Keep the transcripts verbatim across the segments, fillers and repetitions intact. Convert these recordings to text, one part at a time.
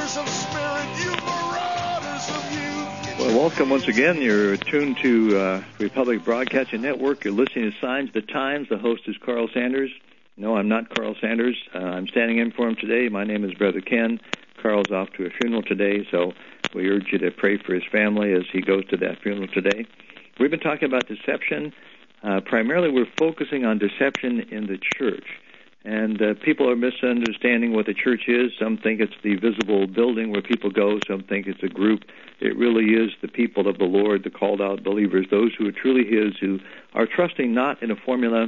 Well, welcome once again. You're tuned to uh, Republic Broadcasting Network. You're listening to Signs of the Times. The host is Carl Sanders. No, I'm not Carl Sanders. Uh, I'm standing in for him today. My name is Brother Ken. Carl's off to a funeral today, so we urge you to pray for his family as he goes to that funeral today. We've been talking about deception. Uh, primarily, we're focusing on deception in the church. And uh, people are misunderstanding what the church is. Some think it's the visible building where people go. Some think it's a group. It really is the people of the Lord, the called-out believers, those who are truly His, who are trusting not in a formula,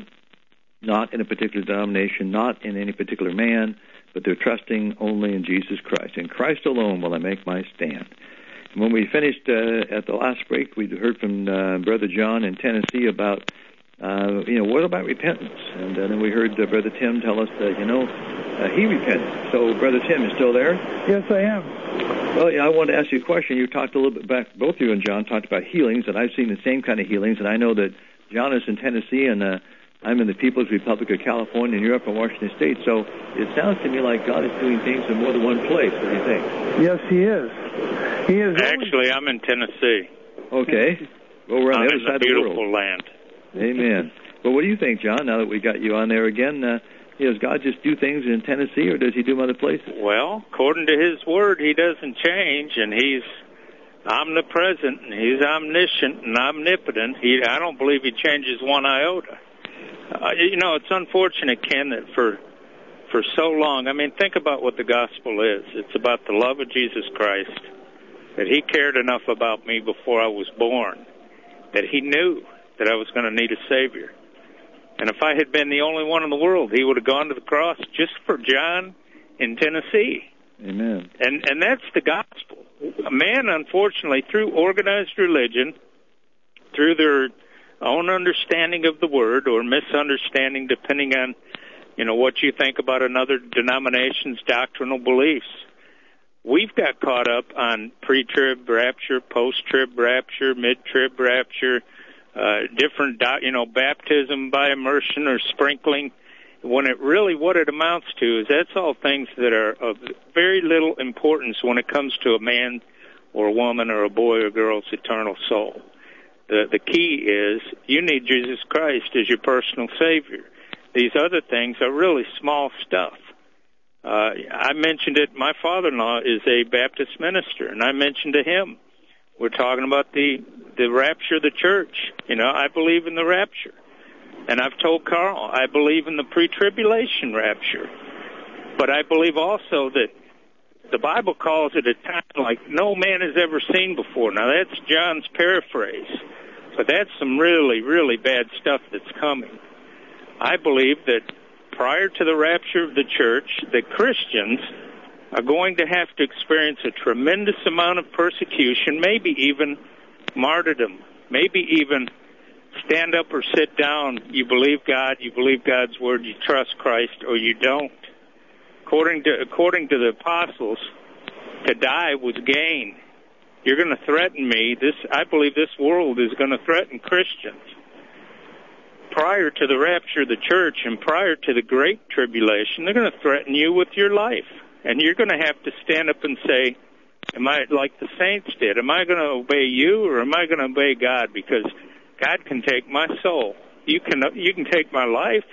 not in a particular denomination, not in any particular man, but they're trusting only in Jesus Christ. In Christ alone will I make my stand. And when we finished uh, at the last break, we heard from uh, Brother John in Tennessee about Uh, you know, what about repentance? And uh, then we heard uh, Brother Tim tell us that, you know, uh, he repented. So, Brother Tim, you still there? Yes, I am. Well, yeah, I wanted to ask you a question. You talked a little bit back, both you and John talked about healings, and I've seen the same kind of healings, and I know that John is in Tennessee, and uh, I'm in the People's Republic of California, and you're up in Washington State. So it sounds to me like God is doing things in more than one place. What do you think? Yes, He is. He is. Actually, I'm in Tennessee. Okay. Well, we're on I'm the other side of the world. beautiful land. Amen. Well, what do you think, John, now that we got you on there again? Uh, does God just do things in Tennessee, or does He do them other places? Well, according to His Word, He doesn't change, and He's omnipresent, and He's omniscient and omnipotent. He, I don't believe He changes one iota. Uh, you know, it's unfortunate, Ken, that for for so long, I mean, think about what the gospel is. It's about the love of Jesus Christ, that He cared enough about me before I was born, that He knew that I was going to need a Savior. And if I had been the only one in the world, He would have gone to the cross just for John in Tennessee. Amen. And and that's the gospel. Man, unfortunately, through organized religion, through their own understanding of the Word, or misunderstanding, depending on, you know, what you think about another denomination's doctrinal beliefs, we've got caught up on pre-trib rapture, post-trib rapture, mid-trib rapture, Uh, different, you know, baptism by immersion or sprinkling, when it really, what it amounts to is that's all things that are of very little importance when it comes to a man or a woman or a boy or girl's eternal soul. The, the key is you need Jesus Christ as your personal Savior. These other things are really small stuff. Uh, I mentioned it, my father-in-law is a Baptist minister, and I mentioned to him, we're talking about the, the rapture of the church. You know, I believe in the rapture. And I've told Carl, I believe in the pre-tribulation rapture. But I believe also that the Bible calls it a time like no man has ever seen before. Now, that's John's paraphrase. But that's some really, really bad stuff that's coming. I believe that prior to the rapture of the church, that Christians are going to have to experience a tremendous amount of persecution, maybe even martyrdom, maybe even stand up or sit down. You believe God, you believe God's Word, you trust Christ, or you don't. According to according to the apostles, to die was gain. You're going to threaten me. This, I believe this world is going to threaten Christians. Prior to the rapture of the church and prior to the Great Tribulation, they're going to threaten you with your life. And you're going to have to stand up and say, am I, like the saints did, am I going to obey you or am I going to obey God? Because God can take my soul. You can, you can take my life.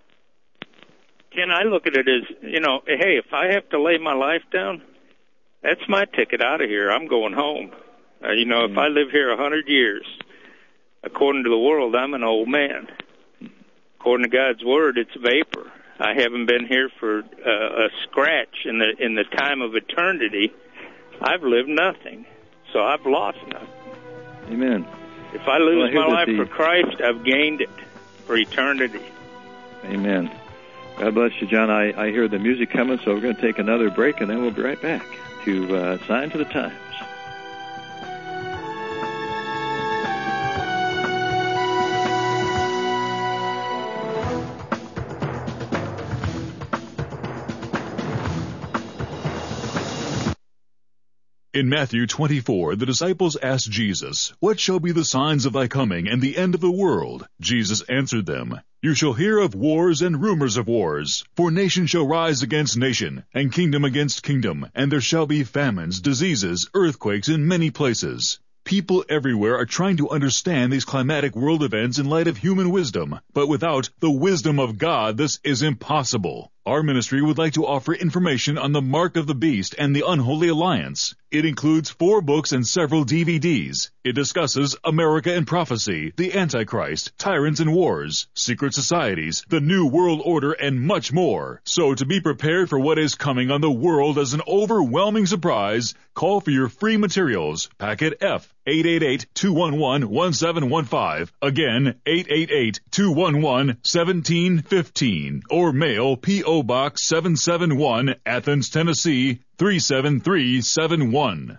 Ken, I look at it as, you know, hey, if I have to lay my life down, that's my ticket out of here. I'm going home. Uh, you know, if I live here a hundred years, according to the world, I'm an old man. According to God's Word, it's vapor. I haven't been here for uh, a scratch in the in the time of eternity. I've lived nothing, so I've lost nothing. Amen. If I lose well, I my life the... for Christ, I've gained it for eternity. Amen. God bless you, John. I, I hear the music coming, so we're going to take another break, and then we'll be right back to uh, Signs of the Times. In Matthew twenty-four, the disciples asked Jesus, "What shall be the signs of thy coming and the end of the world?" Jesus answered them, "You shall hear of wars and rumors of wars. For nation shall rise against nation, and kingdom against kingdom, and there shall be famines, diseases, earthquakes in many places." People everywhere are trying to understand these climatic world events in light of human wisdom, but without the wisdom of God, this is impossible. Our ministry would like to offer information on the Mark of the Beast and the Unholy Alliance. It includes four books and several D V Ds. It discusses America and prophecy, the Antichrist, tyrants and wars, secret societies, the New World Order, and much more. So to be prepared for what is coming on the world as an overwhelming surprise, call for your free materials. Packet F, eight eight eight, two one one, one seven one five. Again, eight eight eight, two one one, one seven one five. Or mail P O Box seven seven one, Athens, Tennessee, three seven three seven one.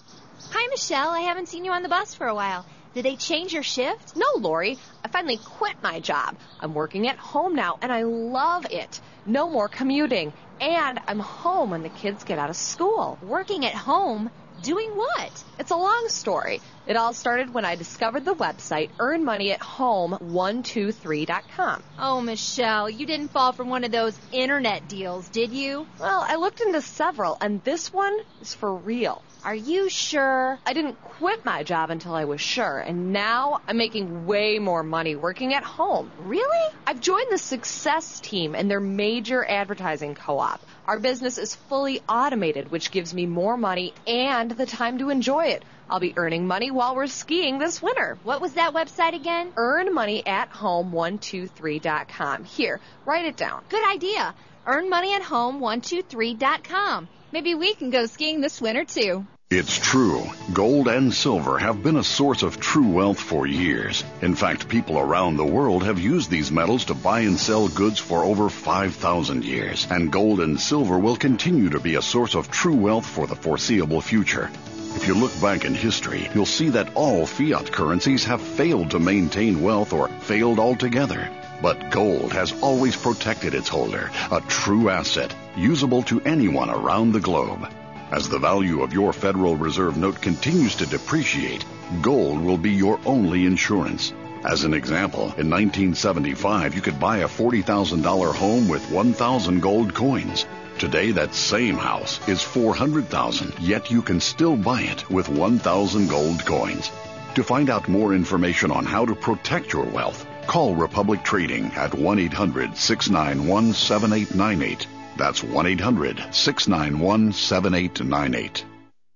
Hi, Michelle. I haven't seen you on the bus for a while. Did they change your shift? No, Lori. I finally quit my job. I'm working at home now, and I love it. No more commuting. And I'm home when the kids get out of school. Working at home? Doing what? It's a long story. It all started when I discovered the website earn money at home one two three dot com. Oh, Michelle, you didn't fall for one of those internet deals, did you? Well, I looked into several, and this one is for real. Are you sure? I didn't quit my job until I was sure, and now I'm making way more money working at home. Really? I've joined the Success Team and their major advertising co-op. Our business is fully automated, which gives me more money and the time to enjoy it. I'll be earning money while we're skiing this winter. What was that website again? earn money at home one two three dot com. Here, write it down. Good idea. earn money at home one two three dot com. Maybe we can go skiing this winter, too. It's true. Gold and silver have been a source of true wealth for years. In fact, people around the world have used these metals to buy and sell goods for over five thousand years. And gold and silver will continue to be a source of true wealth for the foreseeable future. If you look back in history, you'll see that all fiat currencies have failed to maintain wealth or failed altogether. But gold has always protected its holder, a true asset, usable to anyone around the globe. As the value of your Federal Reserve note continues to depreciate, gold will be your only insurance. As an example, in nineteen seventy-five, you could buy a forty thousand dollars home with one thousand gold coins. Today, that same house is four hundred thousand dollars, yet you can still buy it with one thousand gold coins. To find out more information on how to protect your wealth, call Republic Trading at one eight hundred, six nine one, seven eight nine eight. That's one eight hundred, six nine one, seven eight nine eight.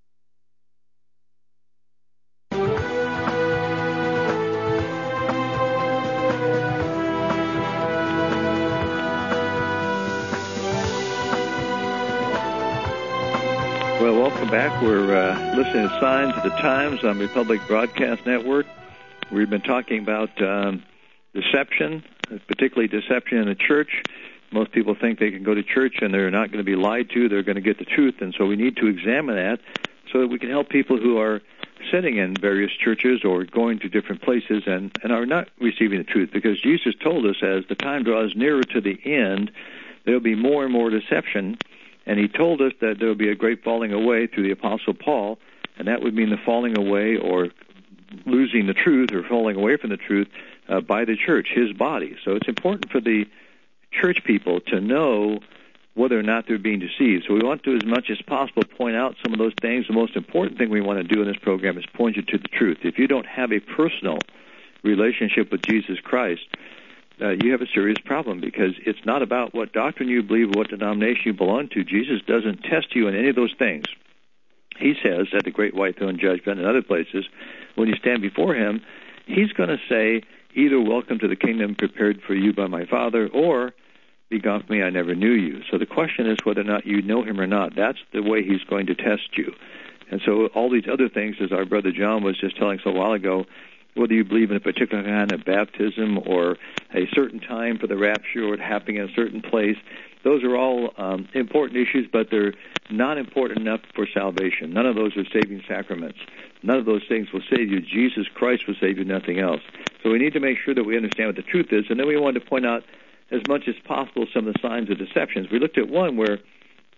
Well, welcome back. We're uh, listening to Signs of the Times on Republic Broadcast Network. We've been talking about um, deception, particularly deception in the church. Most people think they can go to church and they're not going to be lied to. They're going to get the truth. And so we need to examine that so that we can help people who are sitting in various churches or going to different places and, and are not receiving the truth. Because Jesus told us as the time draws nearer to the end, there will be more and more deception. And he told us that there will be a great falling away through the Apostle Paul, and that would mean the falling away or losing the truth or falling away from the truth uh, by the church, his body. So it's important for the church people to know whether or not they're being deceived. So we want to, as much as possible, point out some of those things. The most important thing we want to do in this program is point you to the truth. If you don't have a personal relationship with Jesus Christ, uh, you have a serious problem, because it's not about what doctrine you believe or what denomination you belong to. Jesus doesn't test you in any of those things. He says at the Great White Throne Judgment and other places, when you stand before him, he's going to say, either welcome to the kingdom prepared for you by my Father, or be gone from me, I never knew you. So the question is whether or not you know him or not. That's the way he's going to test you. And so all these other things, as our brother John was just telling us a while ago, whether you believe in a particular kind of baptism or a certain time for the rapture or it happening in a certain place, those are all um, important issues, but they're not important enough for salvation. None of those are saving sacraments. None of those things will save you. Jesus Christ will save you, nothing else. So we need to make sure that we understand what the truth is, and then we wanted to point out as much as possible some of the signs of deceptions. We looked at one where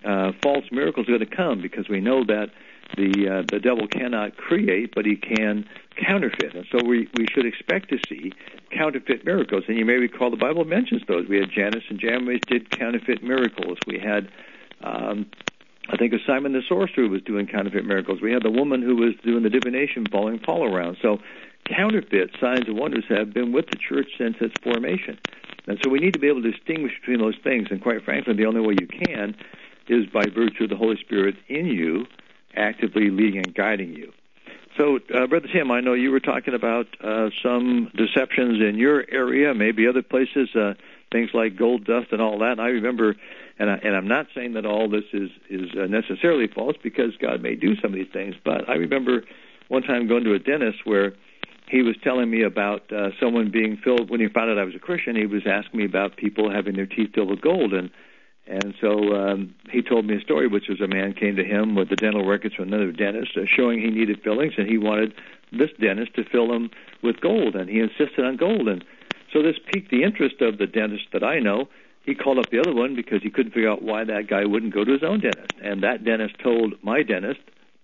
uh, false miracles are going to come, because we know that the uh, the devil cannot create, but he can counterfeit. And so we, we should expect to see counterfeit miracles. And you may recall the Bible mentions those. We had Jannes and Jambres did counterfeit miracles. We had, um, I think, Simon the sorcerer was doing counterfeit miracles. We had the woman who was doing the divination following Paul around. So counterfeit signs and wonders have been with the church since its formation. And so we need to be able to distinguish between those things. And quite frankly, the only way you can is by virtue of the Holy Spirit in you, actively leading and guiding you. So, uh, Brother Tim, I know you were talking about uh, some deceptions in your area, maybe other places, uh, things like gold dust and all that. And I remember, and, I, and I'm not saying that all this is, is uh, necessarily false, because God may do some of these things, but I remember one time going to a dentist where he was telling me about uh, someone being filled, when he found out I was a Christian, he was asking me about people having their teeth filled with gold. And And so um, he told me a story, which was a man came to him with the dental records from another dentist uh, showing he needed fillings, and he wanted this dentist to fill them with gold, and he insisted on gold. And so this piqued the interest of the dentist that I know. He called up the other one because he couldn't figure out why that guy wouldn't go to his own dentist. And that dentist told my dentist,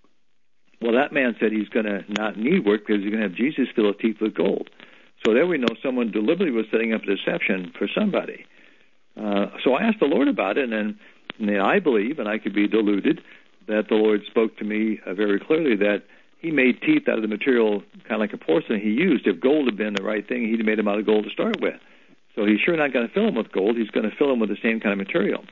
well, that man said he's going to not need work because he's going to have Jesus fill his teeth with gold. So there we know someone deliberately was setting up a deception for somebody. Uh, so I asked the Lord about it, and, and I believe, and I could be deluded, that the Lord spoke to me uh, very clearly that he made teeth out of the material kind of like a porcelain he used. If gold had been the right thing, he'd have made them out of gold to start with. So he's sure not going to fill them with gold. He's going to fill them with the same kind of material.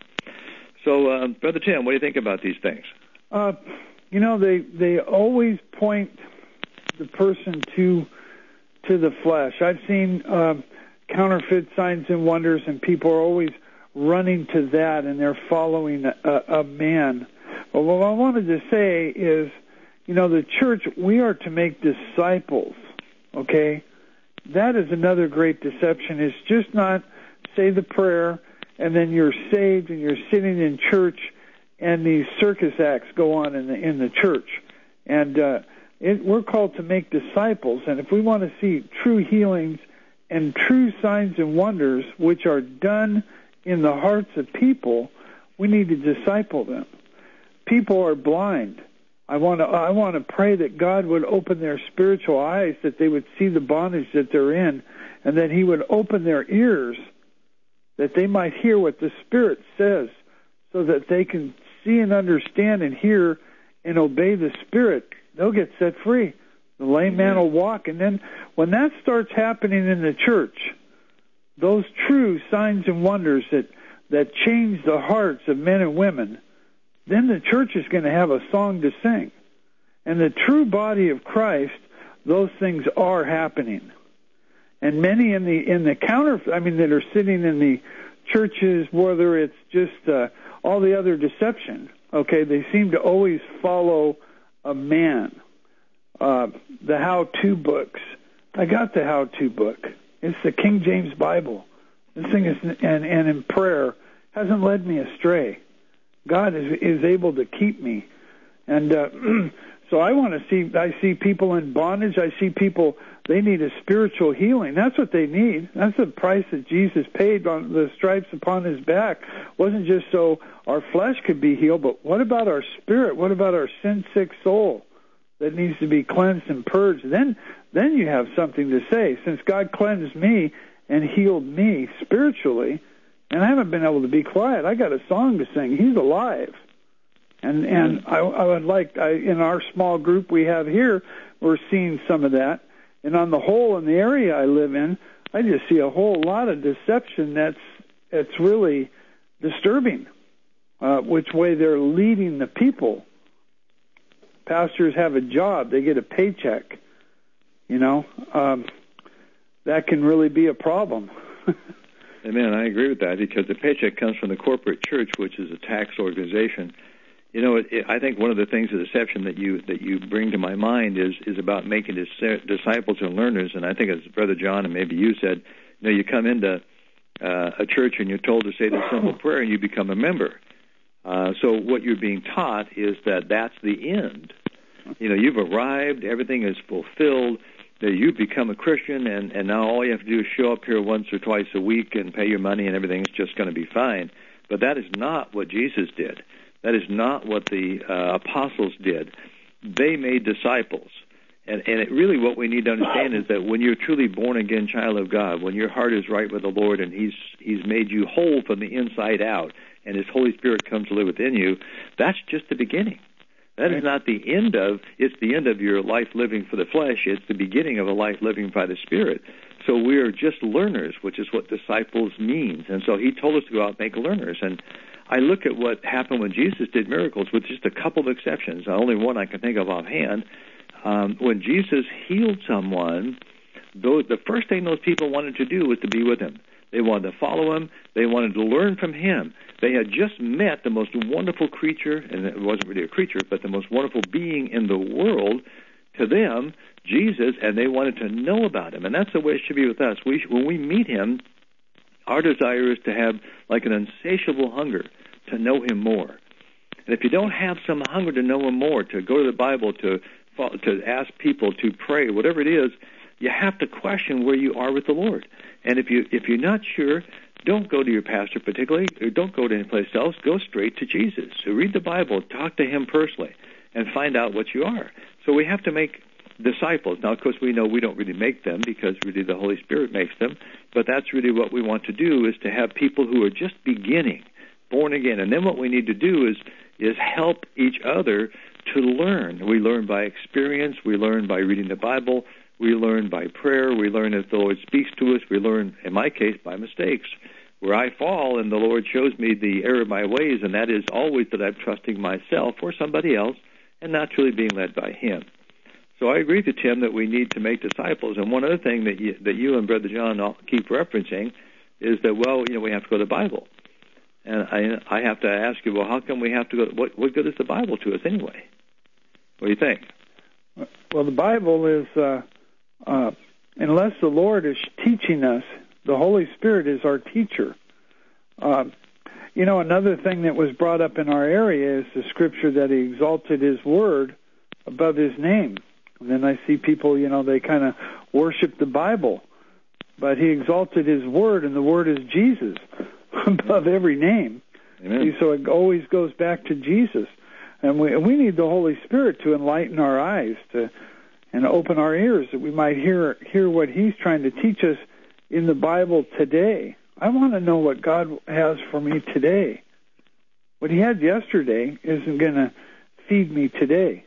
So, uh, Brother Tim, what do you think about these things? Uh, you know, they they always point the person to to the flesh. I've seen um, counterfeit signs and wonders, and people are always running to that, and they're following a, a man. But what I wanted to say is, you know, the church, we are to make disciples, okay? That is another great deception. It's just not say the prayer, and then you're saved, and you're sitting in church, and these circus acts go on in the in the church. And uh, it, we're called to make disciples, and if we want to see true healings and true signs and wonders, which are done in the hearts of people, we need to disciple them. People are blind. I want to I want to pray that God would open their spiritual eyes, that they would see the bondage that they're in, and that he would open their ears, that they might hear what the Spirit says, so that they can see and understand and hear and obey the Spirit. They'll get set free. The lame man will walk. And then when that starts happening in the church, those true signs and wonders that, that change the hearts of men and women, then the church is going to have a song to sing. And the true body of Christ, those things are happening. And many in the in the counter, I mean, that are sitting in the churches, whether it's just uh, all the other deception, okay, they seem to always follow a man. Uh, the how-to books. I got the how-to book. It's the King James Bible. This thing is, and, and in prayer, hasn't led me astray. God is is able to keep me. And uh, so I want to see, I see people in bondage. I see people, they need a spiritual healing. That's what they need. That's the price that Jesus paid on the stripes upon his back. It wasn't just so our flesh could be healed, but what about our spirit? What about our sin-sick soul that needs to be cleansed and purged? Then, then you have something to say. Since God cleansed me and healed me spiritually, and I haven't been able to be quiet, I got a song to sing. He's alive. And and I, I would like, I, in our small group we have here, we're seeing some of that. And on the whole, in the area I live in, I just see a whole lot of deception that's that's really disturbing, uh, which way they're leading the people. Pastors have a job. They get a paycheck. You know, um, that can really be a problem. Amen. I agree with that, because the paycheck comes from the corporate church, which is a tax organization. You know, it, it, I think one of the things of deception that you that you bring to my mind is is about making dis- disciples and learners. And I think, as Brother John and maybe you said, you know, you come into uh, a church and you're told to say the simple prayer, and you become a member. Uh, so what you're being taught is that that's the end. You know, you've arrived, everything is fulfilled, that you've become a Christian, and, and now all you have to do is show up here once or twice a week and pay your money, and everything's just going to be fine. But that is not what Jesus did. That is not what the uh, apostles did. They made disciples. And, and it really what we need to understand is that when you're truly born-again child of God, when your heart is right with the Lord and He's He's made you whole from the inside out, and His Holy Spirit comes to live within you, that's just the beginning. That is not the end of, it's the end of your life living for the flesh. It's the beginning of a life living by the Spirit. So we are just learners, which is what disciples means. And so He told us to go out and make learners. And I look at what happened when Jesus did miracles, with just a couple of exceptions, only one I can think of offhand. Um, when Jesus healed someone, those, the first thing those people wanted to do was to be with Him. They wanted to follow Him. They wanted to learn from Him. They had just met the most wonderful creature, and it wasn't really a creature, but the most wonderful being in the world to them, Jesus, and they wanted to know about Him. And that's the way it should be with us. We, when we meet Him, our desire is to have like an insatiable hunger to know Him more. And if you don't have some hunger to know Him more, to go to the Bible, to to ask people, to pray, whatever it is, you have to question where you are with the Lord. And if you if you're not sure, don't go to your pastor particularly, or don't go to any place else. Go straight to Jesus. So read the Bible, talk to Him personally, and find out what you are. So we have to make disciples. Now, of course, we know we don't really make them because really the Holy Spirit makes them, but that's really what we want to do, is to have people who are just beginning, born again. And then what we need to do is is help each other to learn. We learn by experience. We learn by reading the Bible. We learn by prayer. We learn as the Lord speaks to us. We learn, in my case, by mistakes, where I fall and the Lord shows me the error of my ways, and that is always that I'm trusting myself or somebody else and not truly being led by Him. So I agree with Tim that we need to make disciples. And one other thing that you, that you and Brother John all keep referencing is that, well, you know, we have to go to the Bible. And I, I have to ask you, well, how come we have to go? What, what good is the Bible to us anyway? What do you think? Well, the Bible is, uh, uh, unless the Lord is teaching us, the Holy Spirit is our teacher. Uh, you know, another thing that was brought up in our area is the scripture that He exalted His word above His name. And then I see people, you know, they kind of worship the Bible, but He exalted His word, and the word is Jesus above every name. Amen. So it always goes back to Jesus. And we we need the Holy Spirit to enlighten our eyes to and open our ears that we might hear hear what He's trying to teach us in the Bible today. I want to know what God has for me today. What He had yesterday isn't going to feed me today.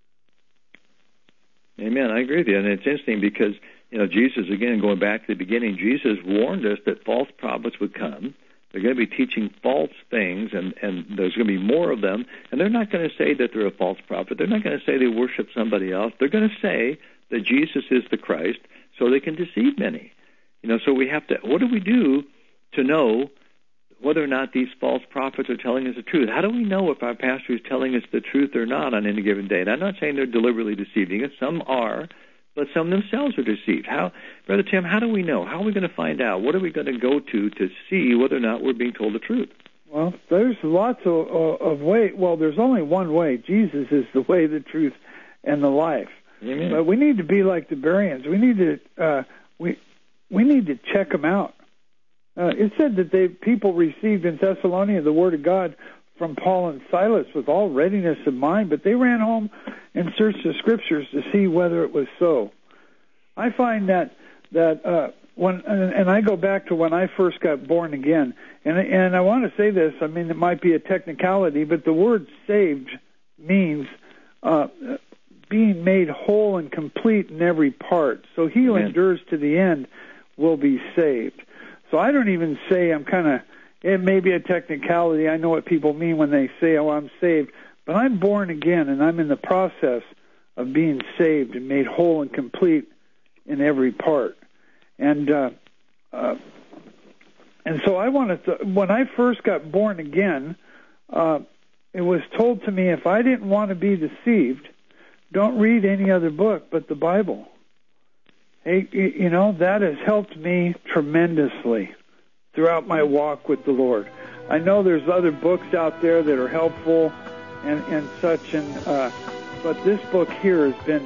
Amen. I agree with you. And it's interesting because, you know, Jesus, again, going back to the beginning, Jesus warned us that false prophets would come. They're going to be teaching false things, and, and there's going to be more of them. And they're not going to say that they're a false prophet. They're not going to say they worship somebody else. They're going to say that Jesus is the Christ so they can deceive many. You know, so we have to, what do we do to know whether or not these false prophets are telling us the truth? How do we know if our pastor is telling us the truth or not on any given day? And I'm not saying they're deliberately deceiving us. Some are, but some themselves are deceived. How, Brother Tim, how do we know? How are we going to find out? What are we going to go to to see whether or not we're being told the truth? Well, there's lots of, of ways. Well, there's only one way. Jesus is the way, the truth, and the life. Amen. But we need to be like the Bereans. We need to uh, we we need to check them out. Uh, it said that they people received in Thessalonica the word of God from Paul and Silas with all readiness of mind, but they ran home and searched the scriptures to see whether it was so. I find that that uh, when and, and I go back to when I first got born again, and and I want to say this. I mean, it might be a technicality, but the word "saved" means uh, being made whole and complete in every part. So he who endures to the end will be saved. So I don't even say I'm kind of. It may be a technicality. I know what people mean when they say, "Oh, I'm saved," but I'm born again, and I'm in the process of being saved and made whole and complete in every part. And uh, uh, and so I wanted to. When I first got born again, uh, it was told to me if I didn't want to be deceived, don't read any other book but the Bible. Hey, you know, that has helped me tremendously throughout my walk with the Lord. I know there's other books out there that are helpful and, and such, and uh, but this book here has been,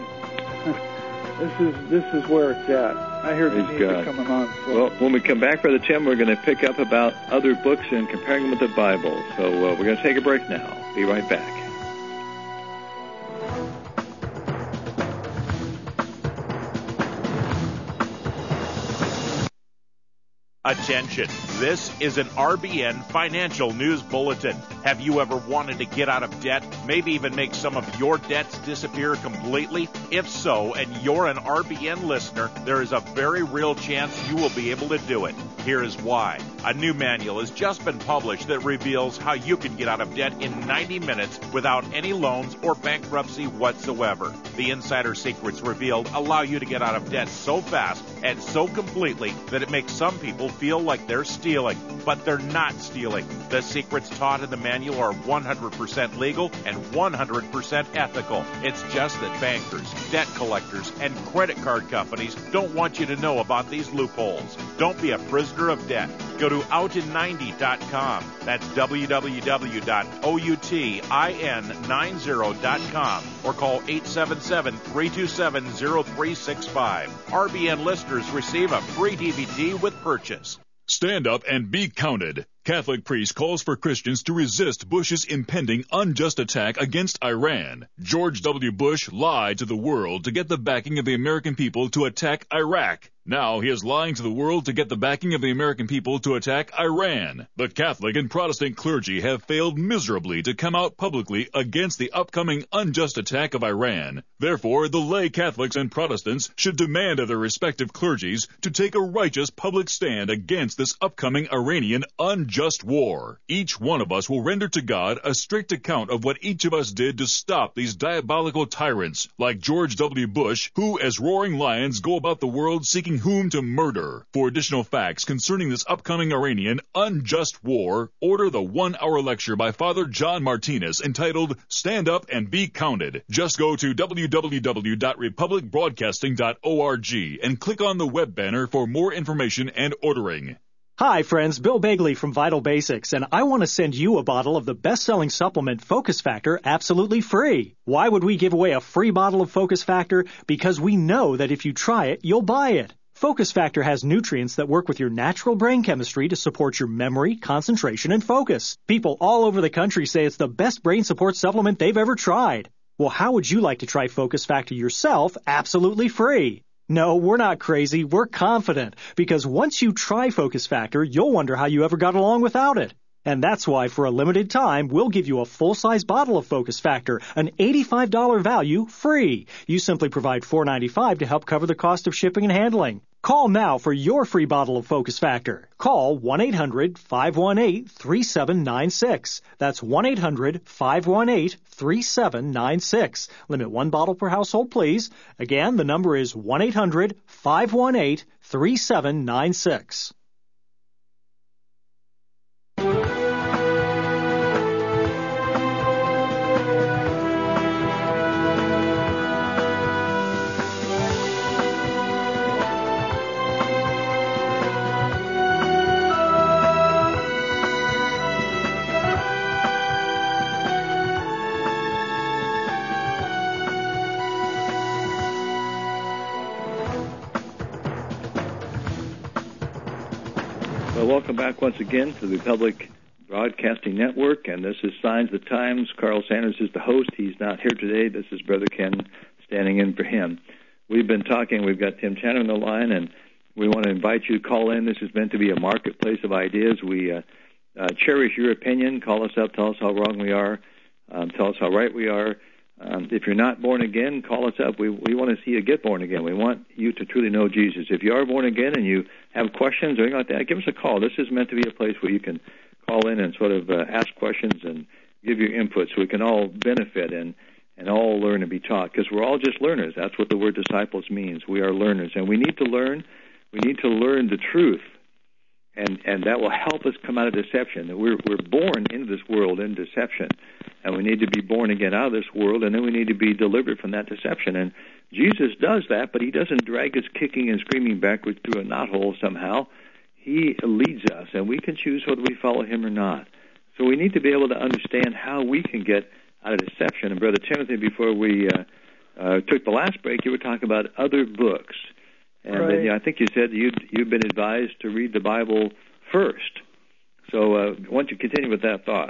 this is this is where it's at. I hear Denise coming on. So. Well, when we come back, Brother Tim, we're going to pick up about other books and comparing them with the Bible. So uh, we're going to take a break now. Be right back. Attention, this is an R B N Financial News Bulletin. Have you ever wanted to get out of debt, maybe even make some of your debts disappear completely? If so, and you're an R B N listener, there is a very real chance you will be able to do it. Here is why. A new manual has just been published that reveals how you can get out of debt in ninety minutes without any loans or bankruptcy whatsoever. The insider secrets revealed allow you to get out of debt so fast and so completely that it makes some people feel like they're stealing, but they're not stealing. The secrets taught in the manual are one hundred percent legal and one hundred percent ethical. It's just that bankers, debt collectors, and credit card companies don't want you to know about these loopholes. Don't be a prisoner of debt. Go to out in ninety dot com. That's w w w dot outin ninety dot com or call eight seven seven, three two seven, zero three six five. R B N listeners receive a free D V D with purchase. Stand up and be counted. Catholic priest calls for Christians to resist Bush's impending unjust attack against Iran. George W. Bush lied to the world to get the backing of the American people to attack Iraq. Now he is lying to the world to get the backing of the American people to attack Iran. The Catholic and Protestant clergy have failed miserably to come out publicly against the upcoming unjust attack of Iran. Therefore, the lay Catholics and Protestants should demand of their respective clergies to take a righteous public stand against this upcoming Iranian unjust war. Each one of us will render to God a strict account of what each of us did to stop these diabolical tyrants, like George W. Bush, who, as roaring lions, go about the world seeking whom to murder. For additional facts concerning this upcoming Iranian unjust war, order the one-hour lecture by Father John Martinez entitled Stand Up and Be Counted. Just go to w w w dot republic broadcasting dot org and click on the web banner for more information and ordering. Hi, friends. Bill Bagley from Vital Basics, and I want to send you a bottle of the best-selling supplement Focus Factor absolutely free. Why would we give away a free bottle of Focus Factor? Because we know that if you try it, you'll buy it. Focus Factor has nutrients that work with your natural brain chemistry to support your memory, concentration, and focus. People all over the country say it's the best brain support supplement they've ever tried. Well, how would you like to try Focus Factor yourself absolutely free? No, we're not crazy. We're confident. Because once you try Focus Factor, you'll wonder how you ever got along without it. And that's why, for a limited time, we'll give you a full-size bottle of Focus Factor, an eighty-five dollars value, free. You simply provide four dollars and ninety-five cents to help cover the cost of shipping and handling. Call now for your free bottle of Focus Factor. Call one eight hundred, five one eight, three seven nine six. That's one eight hundred, five one eight, three seven nine six. Limit one bottle per household, please. Again, the number is one eight hundred, five one eight, three seven nine six. Well, welcome back once again to the Republic Broadcasting Network, and this is Signs of the Times. Carl Sanders is the host. He's not here today. This is Brother Ken standing in for him. We've been talking. We've got Tim Channer on the line, and we want to invite you to call in. This is meant to be a marketplace of ideas. We uh, uh, cherish your opinion. Call us up. Tell us how wrong we are. Um, tell us how right we are. Um, if you're not born again, call us up. We we want to see you get born again. We want you to truly know Jesus. If you are born again and you have questions or anything like that, give us a call. This is meant to be a place where you can call in and sort of uh, ask questions and give your input so we can all benefit and, and all learn and be taught, because we're all just learners. That's what the word disciples means. We are learners, and we need to learn. We need to learn the truth, and, and that will help us come out of deception. We're, we're born into this world in deception, and we need to be born again out of this world, and then we need to be delivered from that deception. And Jesus does that, but he doesn't drag us kicking and screaming backwards through a knothole somehow. He leads us, and we can choose whether we follow him or not. So we need to be able to understand how we can get out of deception. And Brother Timothy, before we uh, uh, took the last break, you were talking about other books. And right. uh, yeah, I think you said you'd, you've been advised to read the Bible first. So uh, why don't you continue with that thought?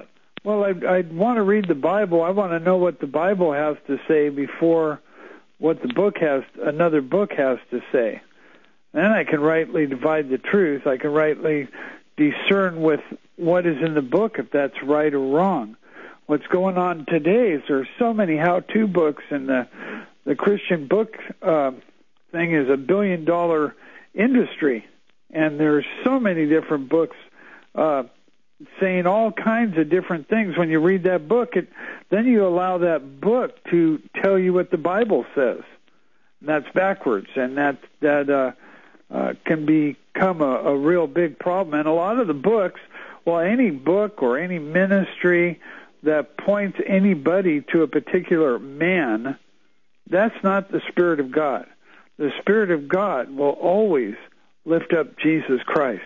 Well, I'd, I'd want to read the Bible. I want to know what the Bible has to say before what the book has, another book has to say. Then I can rightly divide the truth. I can rightly discern with what is in the book, if that's right or wrong. What's going on today is there are so many how-to books, and the the Christian book uh, thing is a billion-dollar industry, and there's so many different books uh, saying all kinds of different things. When you read that book, it, then you allow that book to tell you what the Bible says. And that's backwards, and that that uh, uh, can become a, a real big problem. And a lot of the books, well, any book or any ministry that points anybody to a particular man, that's not the Spirit of God. The Spirit of God will always lift up Jesus Christ.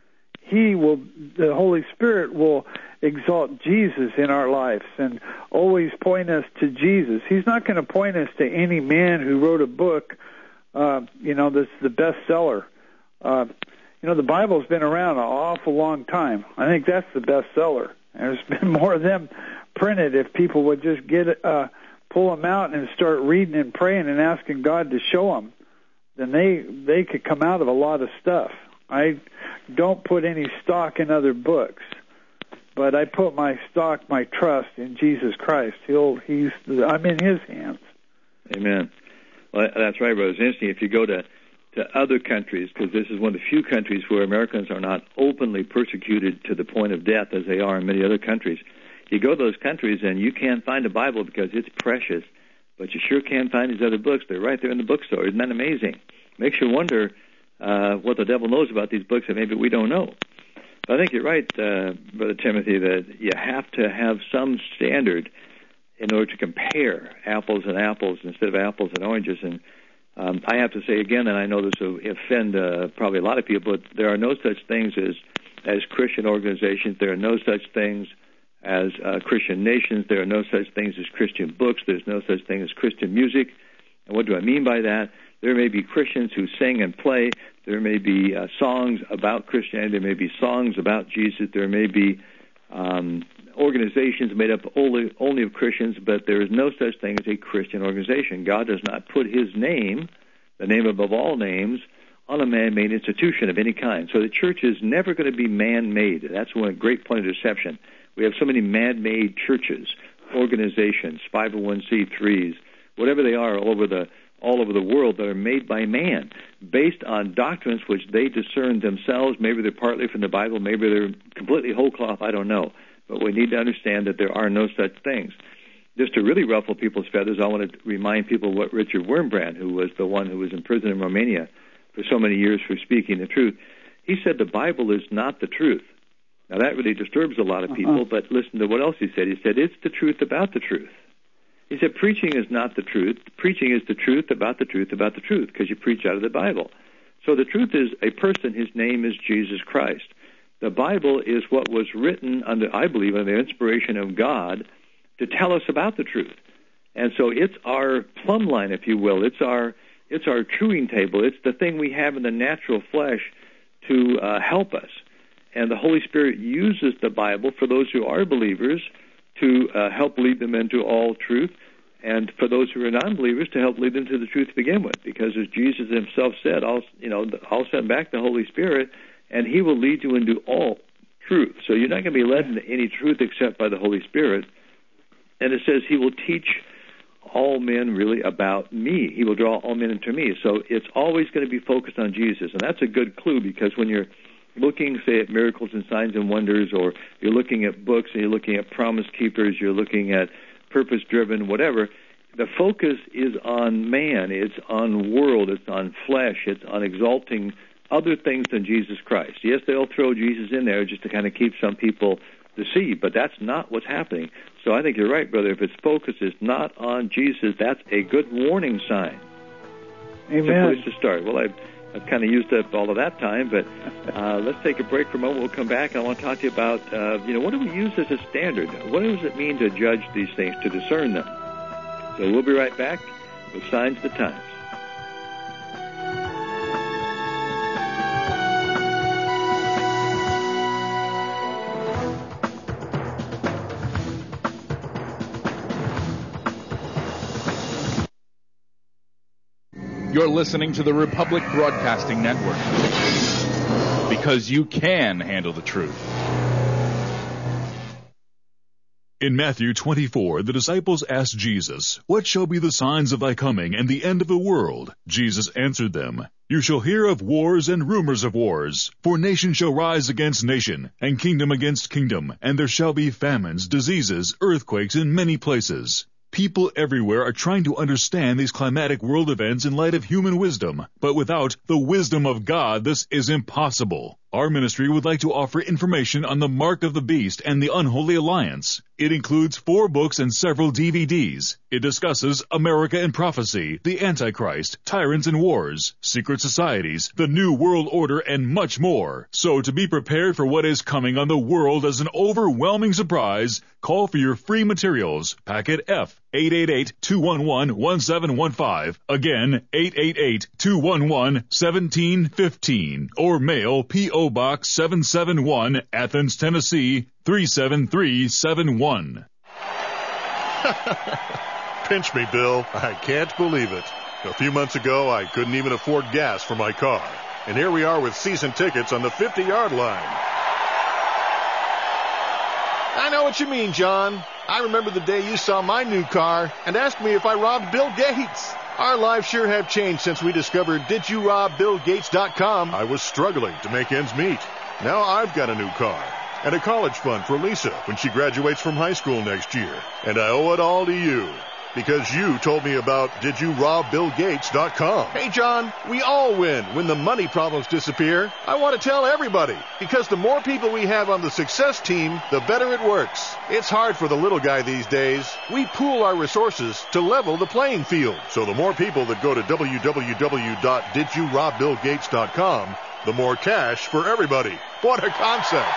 He will, the Holy Spirit will exalt Jesus in our lives and always point us to Jesus. He's not going to point us to any man who wrote a book, uh, you know, that's the bestseller. Uh, you know, the Bible's been around an awful long time. I think that's the bestseller. There's been more of them printed. If people would just get uh, pull them out and start reading and praying and asking God to show them, then they they could come out of a lot of stuff. I don't put any stock in other books, but I put my stock, my trust in Jesus Christ. He'll, he's, I'm in His hands. Amen. Well, that's right, brother. It's interesting. If you go to, to other countries, because this is one of the few countries where Americans are not openly persecuted to the point of death as they are in many other countries. You go to those countries and you can't find a Bible because it's precious, but you sure can find these other books. They're right there in the bookstore. Isn't that amazing? Makes you wonder uh, what the devil knows about these books that maybe we don't know. But I think you're right, uh, Brother Timothy, that you have to have some standard in order to compare apples and apples instead of apples and oranges. And um, I have to say again, and I know this will offend uh, probably a lot of people, but there are no such things as, as Christian organizations. There are no such things as uh, Christian nations. There are no such things as Christian books. There's no such thing as Christian music. And what do I mean by that? There may be Christians who sing and play. There may be uh, songs about Christianity. There may be songs about Jesus. There may be um, organizations made up only, only of Christians, but there is no such thing as a Christian organization. God does not put His name, the name above all names, on a man-made institution of any kind. So the church is never going to be man-made. That's one great point of deception. We have so many man-made churches, organizations, five oh one c threes, whatever they are, all over the all over the world that are made by man, based on doctrines which they discern themselves. Maybe they're partly from the Bible, maybe they're completely whole cloth, I don't know. But we need to understand that there are no such things. Just to really ruffle people's feathers, I want to remind people what Richard Wurmbrand, who was the one who was in prison in Romania for so many years for speaking the truth, he said the Bible is not the truth. Now, that really disturbs a lot of people, uh-huh. but listen to what else he said. He said, it's the truth about the truth. He said, preaching is not the truth. Preaching is the truth about the truth about the truth, because you preach out of the Bible. So the truth is a person. His name is Jesus Christ. The Bible is what was written, under, I believe, under the inspiration of God to tell us about the truth. And so it's our plumb line, if you will. It's our it's our chewing table. It's the thing we have in the natural flesh to uh, help us. And the Holy Spirit uses the Bible for those who are believers to uh, help lead them into all truth, and for those who are non-believers to help lead them to the truth to begin with. Because as Jesus Himself said, I'll, you know, I'll send back the Holy Spirit, and He will lead you into all truth. So you're not going to be led into any truth except by the Holy Spirit. And it says He will teach all men really about me. He will draw all men into me. So it's always going to be focused on Jesus. And that's a good clue, because when you're looking, say, at miracles and signs and wonders, or you're looking at books and you're looking at promise keepers, you're looking at purpose-driven, whatever, the focus is on man, it's on world, it's on flesh, it's on exalting other things than Jesus Christ. Yes, they'll throw Jesus in there just to kind of keep some people deceived, but that's not what's happening. So I think you're right, brother. If its focus is not on Jesus, that's a good warning sign. Amen. It's a place to start. Well, I've I've kind of used up all of that time, but uh, let's take a break for a moment. We'll come back, and I want to talk to you about, uh, you know, what do we use as a standard? What does it mean to judge these things, to discern them? So we'll be right back with Signs of the Times. You're listening to the Republic Broadcasting Network. Because you can handle the truth. In Matthew twenty-four, the disciples asked Jesus, "What shall be the signs of thy coming and the end of the world?" Jesus answered them, "You shall hear of wars and rumors of wars. For nation shall rise against nation, and kingdom against kingdom, and there shall be famines, diseases, earthquakes in many places." People everywhere are trying to understand these climatic world events in light of human wisdom, but without the wisdom of God, this is impossible. Our ministry would like to offer information on the Mark of the Beast and the Unholy Alliance. It includes four books and several D V Ds. It discusses America and Prophecy, the Antichrist, Tyrants and Wars, Secret Societies, the New World Order, and much more. So to be prepared for what is coming on the world as an overwhelming surprise, call for your free materials. Packet F, eight eight eight, two one one, one seven one five. Again, eight eight eight, two one one, one seven one five. Or mail P O Box seven seven one, Athens, Tennessee, three seven three seven one. Pinch me, Bill. I can't believe it. A few months ago, I couldn't even afford gas for my car. And here we are with season tickets on the fifty-yard line. I know what you mean, John. I remember the day you saw my new car and asked me if I robbed Bill Gates. Our lives sure have changed since we discovered did you rob bill gates dot com. I was struggling to make ends meet. Now I've got a new car and a college fund for Lisa when she graduates from high school next year. And I owe it all to you because you told me about did you rob bill gates dot com. Hey, John, we all win when the money problems disappear. I want to tell everybody because the more people we have on the success team, the better it works. It's hard for the little guy these days. We pool our resources to level the playing field. So the more people that go to w w w dot did you rob bill gates dot com, the more cash for everybody. What a concept.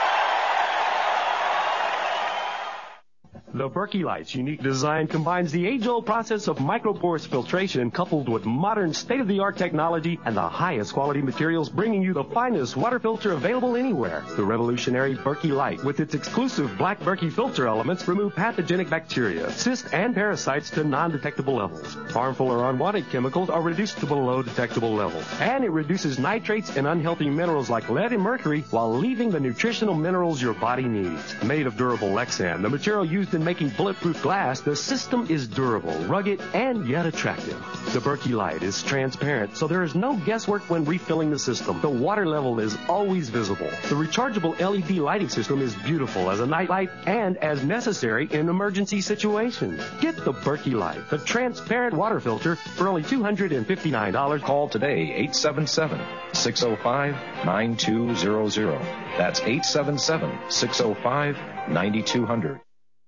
The Berkey Light's unique design combines the age-old process of microporous filtration coupled with modern state-of-the-art technology and the highest quality materials, bringing you the finest water filter available anywhere. The revolutionary Berkey Light, with its exclusive black Berkey filter elements, remove pathogenic bacteria, cysts, and parasites to non-detectable levels. Harmful or unwanted chemicals are reduced to below detectable levels. And it reduces nitrates and unhealthy minerals like lead and mercury while leaving the nutritional minerals your body needs. Made of durable Lexan, the material used in making bulletproof glass, the system is durable, rugged, and yet attractive. The Berkey Light is transparent, so there is no guesswork when refilling the system. The water level is always visible. The rechargeable L E D lighting system is beautiful as a night light and as necessary in emergency situations. Get the Berkey Light, the transparent water filter, for only two hundred fifty-nine dollars. Call today, eight seven seven, six oh five, nine two zero zero. That's eight seven seven, six oh five, nine two zero zero.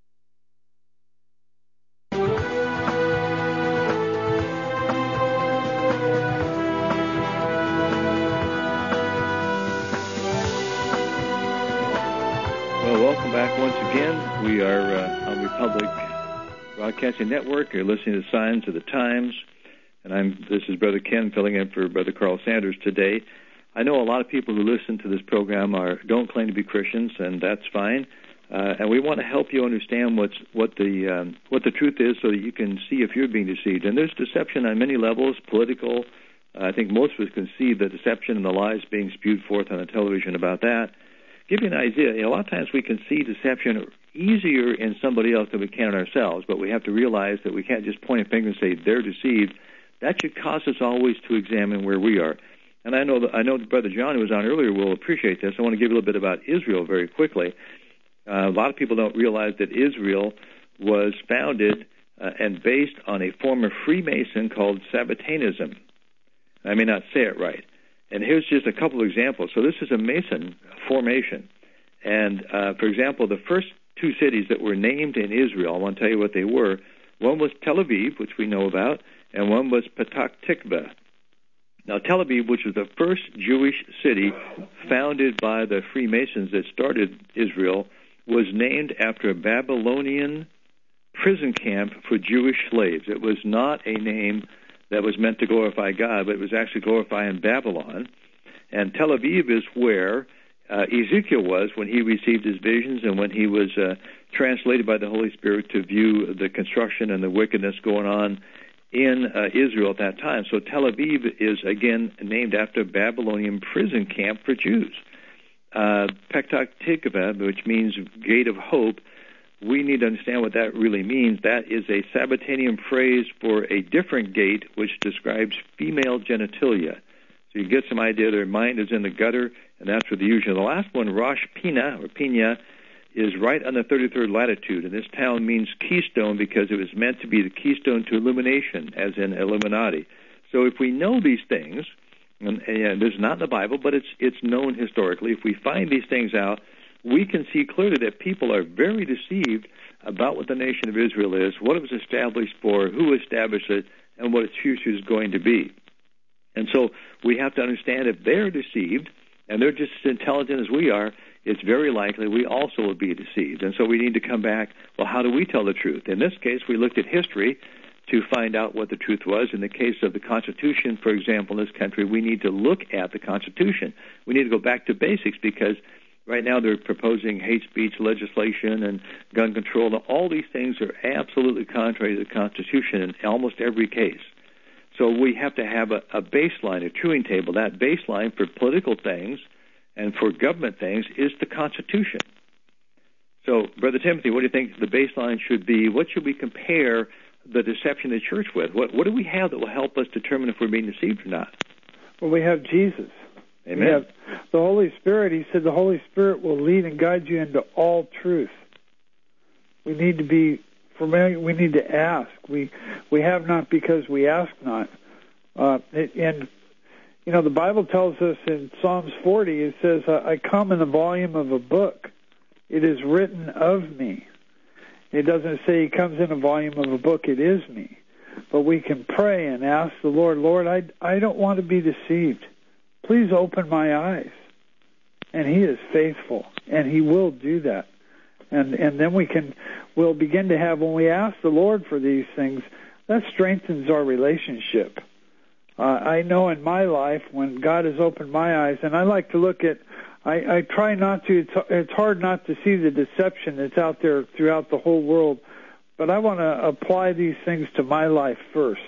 Welcome back once again. We are uh, on Republic Broadcasting Network. You're listening to Signs of the Times, and I'm. This is Brother Ken filling in for Brother Carl Sanders today. I know a lot of people who listen to this program are don't claim to be Christians, and that's fine. Uh, and we want to help you understand what's what the um, what the truth is, so that you can see if you're being deceived. And there's deception on many levels, political. Uh, I think most of us can see the deception and the lies being spewed forth on the television about that. Give you an idea, you know, a lot of times we can see deception easier in somebody else than we can in ourselves, but we have to realize that we can't just point a finger and say they're deceived. That should cause us always to examine where we are. And I know that I know that Brother John, who was on earlier, will appreciate this. I want to give you a little bit about Israel very quickly. Uh, a lot of people don't realize that Israel was founded uh, and based on a form of Freemason called Sabbatanism. I may not say it right. And here's just a couple of examples. So this is a Mason formation. And, uh, for example, the first two cities that were named in Israel, I want to tell you what they were. One was Tel Aviv, which we know about, and one was Petach Tikva. Now, Tel Aviv, which was the first Jewish city founded by the Freemasons that started Israel, was named after a Babylonian prison camp for Jewish slaves. It was not a name that was meant to glorify God, but it was actually glorifying Babylon. And Tel Aviv is where uh, Ezekiel was when he received his visions and when he was uh, translated by the Holy Spirit to view the construction and the wickedness going on in uh, Israel at that time. So Tel Aviv is, again, named after a Babylonian prison camp for Jews. Uh, Petach Tikva, which means Gate of Hope, we need to understand what that really means. That is a Sabbatanian phrase for a different gate, which describes female genitalia. So you get some idea their mind is in the gutter, and that's what the usual. The last one, Rosh Pina, or Pina, is right on the thirty-third latitude, and this town means keystone because it was meant to be the keystone to illumination, as in Illuminati. So if we know these things, and, and this is not in the Bible, but it's it's known historically, if we find these things out, we can see clearly that people are very deceived about what the nation of Israel is, what it was established for, who established it, and what its future is going to be. And so we have to understand if they're deceived, and they're just as intelligent as we are, it's very likely we also will be deceived. And so we need to come back, well, how do we tell the truth? In this case, we looked at history to find out what the truth was. In the case of the Constitution, for example, in this country, we need to look at the Constitution. We need to go back to basics because right now they're proposing hate speech legislation and gun control. All these things are absolutely contrary to the Constitution in almost every case. So we have to have a, a baseline, a truing table. That baseline for political things and for government things is the Constitution. So, Brother Timothy, what do you think the baseline should be? What should we compare the deception of the church with? What, what do we have that will help us determine if we're being deceived or not? Well, we have Jesus. Amen. We have the Holy Spirit. He said the Holy Spirit will lead and guide you into all truth. We need to be familiar. We need to ask. We we have not because we ask not. Uh, and, you know, the Bible tells us in Psalms forty, it says, I come in the volume of a book. It is written of me. It doesn't say he comes in a volume of a book. It is me. But we can pray and ask the Lord, Lord, I, I don't want to be deceived. Please open my eyes. And he is faithful, and he will do that. And and then we can, we'll begin to have, when we ask the Lord for these things, that strengthens our relationship. Uh, I know in my life when God has opened my eyes, and I like to look at, I, I try not to, it's, it's hard not to see the deception that's out there throughout the whole world, but I want to apply these things to my life first.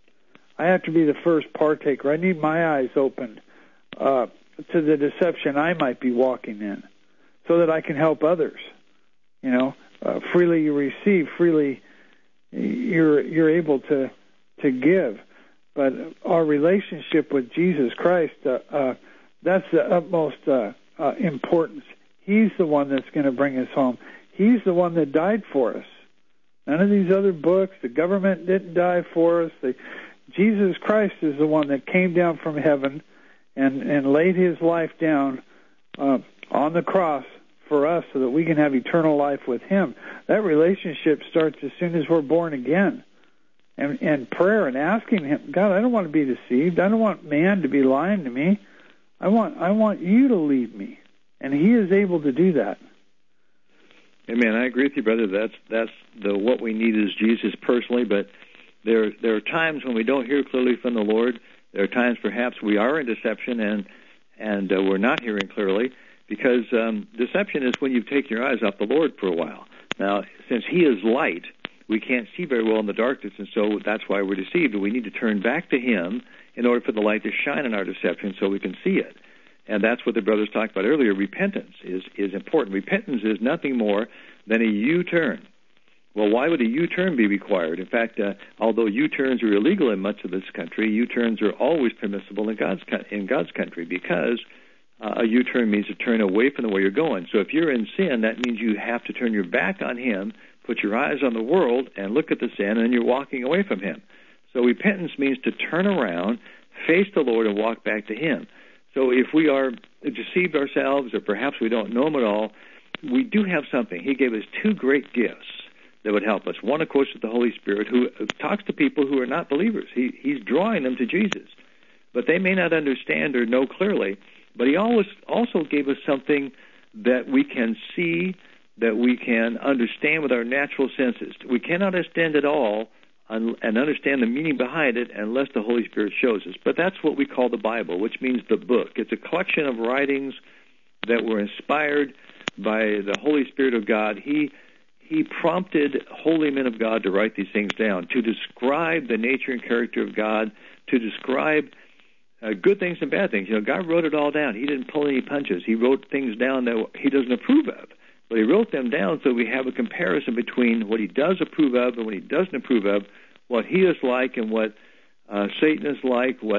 I have to be the first partaker. I need my eyes opened uh, to the deception I might be walking in so that I can help others. You know, uh, freely you receive, freely you're you're able to to give. But our relationship with Jesus Christ, uh, uh, that's the utmost uh, uh, importance. He's the one that's going to bring us home. He's the one that died for us. None of these other books, the government didn't die for us. The, Jesus Christ is the one that came down from heaven and, and laid his life down uh, on the cross for us so that we can have eternal life with him. That relationship starts as soon as we're born again. And, and prayer and asking him, God, I don't want to be deceived. I don't want man to be lying to me. I want I want you to lead me. And he is able to do that. Amen. I agree with you, brother. That's that's the what we need is Jesus personally, but there there are times when we don't hear clearly from the Lord. There are times perhaps we are in deception and and uh, we're not hearing clearly because um, deception is when you've taken your eyes off the Lord for a while. Now, since he is light, we can't see very well in the darkness, and so that's why we're deceived. We need to turn back to him in order for the light to shine in our deception so we can see it. And that's what the brothers talked about earlier. Repentance is, is important. Repentance is nothing more than a U-turn. Well, why would a U-turn be required? In fact, uh, although U-turns are illegal in much of this country, U-turns are always permissible in God's in God's country because uh, a U-turn means to turn away from the way you're going. So if you're in sin, that means you have to turn your back on him, put your eyes on the world, and look at the sin, and you're walking away from him. So repentance means to turn around, face the Lord, and walk back to him. So if we are deceived ourselves, or perhaps we don't know him at all, we do have something. He gave us two great gifts that would help us. One, of course, is the Holy Spirit, who talks to people who are not believers. He, he's drawing them to Jesus. But they may not understand or know clearly. But he always also gave us something that we can see, that we can understand with our natural senses. We cannot understand it all and understand the meaning behind it unless the Holy Spirit shows us. But that's what we call the Bible, which means the book. It's a collection of writings that were inspired by the Holy Spirit of God. He he prompted holy men of God to write these things down, to describe the nature and character of God, to describe uh, good things and bad things. You know, God wrote it all down. He didn't pull any punches. He wrote things down that he doesn't approve of. But he wrote them down so we have a comparison between what he does approve of and what he doesn't approve of, what he is like and what uh, Satan is like, what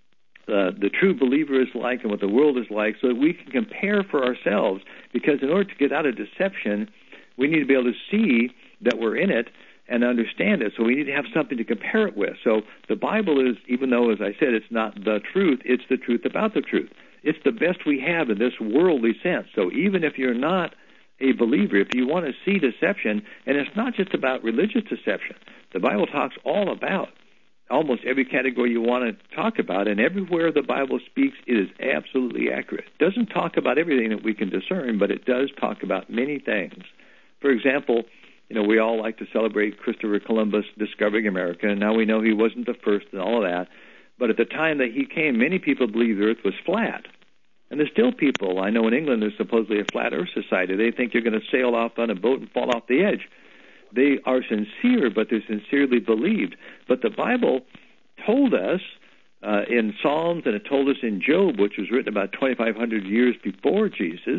uh, the true believer is like and what the world is like, so that we can compare for ourselves. Because in order to get out of deception, we need to be able to see that we're in it and understand it. So we need to have something to compare it with. So the Bible is, even though, as I said, it's not the truth, it's the truth about the truth. It's the best we have in this worldly sense. So even if you're not a believer, if you want to see deception, and it's not just about religious deception. The Bible talks all about almost every category you want to talk about, and everywhere the Bible speaks, it is absolutely accurate. It doesn't talk about everything that we can discern, but it does talk about many things. For example, you know, we all like to celebrate Christopher Columbus discovering America, and now we know he wasn't the first and all of that. But at the time that he came, many people believed the earth was flat. And there's still people, I know in England there's supposedly a flat earth society. They think you're going to sail off on a boat and fall off the edge. They are sincere, but they're sincerely believed. But the Bible told us uh, in Psalms, and it told us in Job, which was written about twenty-five hundred years before Jesus,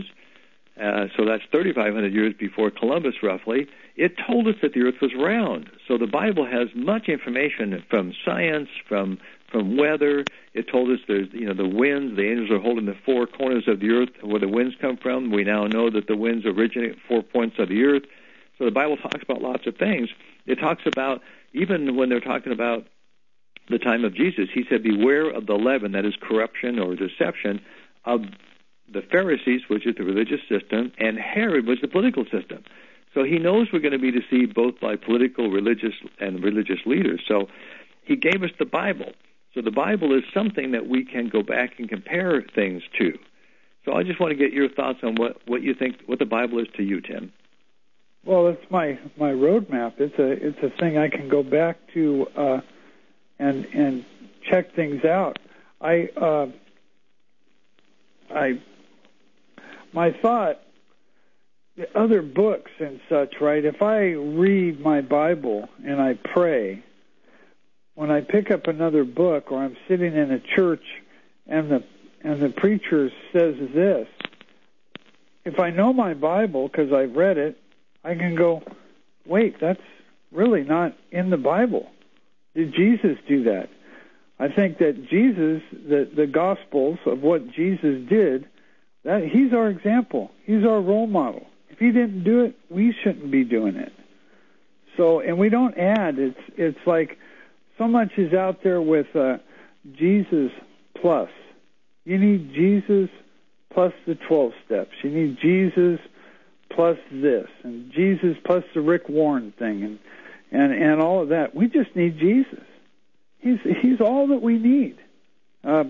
Uh, so that's thirty-five hundred years before Columbus, roughly. It told us that the earth was round. So the Bible has much information from science, from from weather. It told us there's, you know, the winds. The angels are holding the four corners of the earth where the winds come from. We now know that the winds originate at four points of the earth. So the Bible talks about lots of things. It talks about, even when they're talking about the time of Jesus, he said, beware of the leaven, that is corruption or deception, of the Pharisees, which is the religious system, and Herod was the political system. So he knows we're going to be deceived both by political, religious, and religious leaders. So he gave us the Bible. So the Bible is something that we can go back and compare things to. So I just want to get your thoughts on what, what you think, what the Bible is to you, Tim. Well, it's my, my roadmap. It's a it's a thing I can go back to uh, and and check things out. I uh, I my thought, the other books and such, right? If I read my Bible and I pray, when I pick up another book, or I'm sitting in a church and the and the preacher says this, if I know my Bible because I've read it, I can go, wait, that's really not in the Bible. Did Jesus do that? I think that Jesus, the, the Gospels of what Jesus did, that he's our example. He's our role model. If he didn't do it, we shouldn't be doing it. So, and we don't add. It's it's like so much is out there with uh, Jesus plus. You need Jesus plus the twelve steps. You need Jesus plus this, and Jesus plus the Rick Warren thing, and, and, and all of that. We just need Jesus. He's he's all that we need. Uh,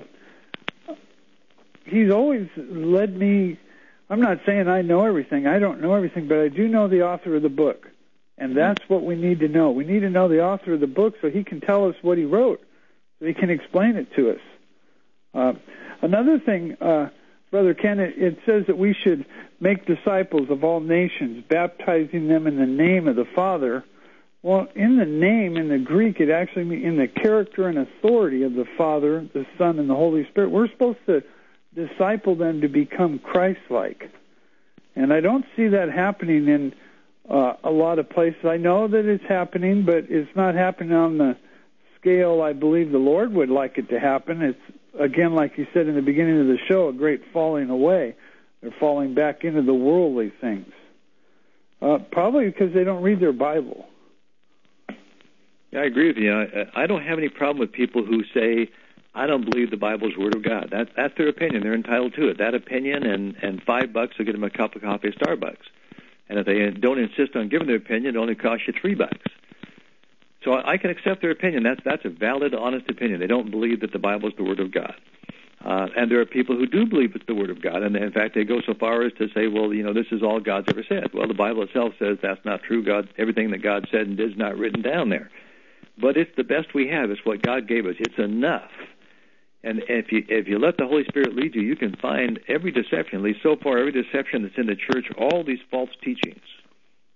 he's always led me. I'm not saying I know everything. I don't know everything, but I do know the author of the book, and that's what we need to know. We need to know the author of the book so he can tell us what he wrote, so he can explain it to us. Uh, another thing, uh, Brother Ken, it, it says that we should make disciples of all nations, baptizing them in the name of the Father. Well, in the name, in the Greek, it actually means in the character and authority of the Father, the Son, and the Holy Spirit. We're supposed to disciple them to become Christ-like. And I don't see that happening in uh, a lot of places. I know that it's happening, but it's not happening on the scale I believe the Lord would like it to happen. It's, again, like you said in the beginning of the show, a great falling away. They're falling back into the worldly things. Uh, probably because they don't read their Bible. Yeah, I agree with you. I, I don't have any problem with people who say, I don't believe the Bible's Word of God. That, that's their opinion. They're entitled to it. That opinion and, and five bucks will get them a cup of coffee at Starbucks. And if they don't insist on giving their opinion, it only costs you three bucks. So I, I can accept their opinion. That's, that's a valid, honest opinion. They don't believe that the Bible is the Word of God. Uh, and there are people who do believe it's the Word of God. And in fact, they go so far as to say, well, you know, this is all God's ever said. Well, the Bible itself says that's not true. God, everything that God said and did is not written down there. But it's the best we have. It's what God gave us. It's enough. And if you if you let the Holy Spirit lead you, you can find every deception, at least so far, every deception that's in the church, all these false teachings.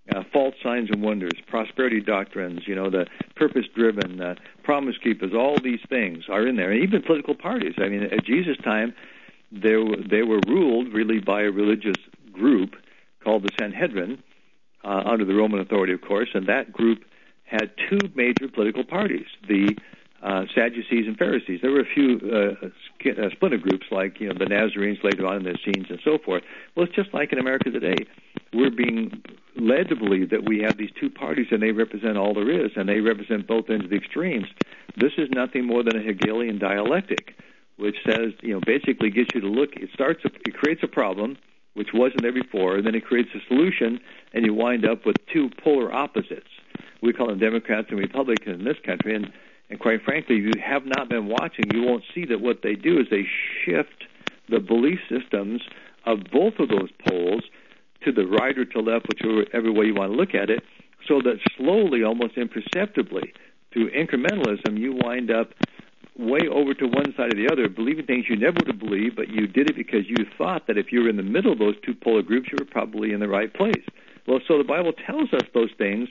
uh, false signs and wonders, prosperity doctrines, you know, the purpose-driven, uh, promise keepers, all these things are in there. And even political parties. I mean, at Jesus' time, they were, they were ruled really by a religious group called the Sanhedrin, uh, under the Roman authority, of course, and that group had two major political parties, the uh, Sadducees and Pharisees. There were a few uh, uh, splinter groups like, you know, the Nazarenes later on in the scenes and so forth. Well, it's just like in America today. We're being led to believe that we have these two parties and they represent all there is, and they represent both ends of the extremes. This is nothing more than a Hegelian dialectic, which says, you know, basically gets you to look, it starts, a, it creates a problem, which wasn't there before, and then it creates a solution, and you wind up with two polar opposites. We call them Democrats and Republicans in this country, and, and quite frankly, if you have not been watching, you won't see that what they do is they shift the belief systems of both of those poles to the right or to left, whichever way you want to look at it, so that slowly, almost imperceptibly, through incrementalism, you wind up way over to one side or the other, believing things you never would have believed, but you did it because you thought that if you were in the middle of those two polar groups, you were probably in the right place. Well, so the Bible tells us those things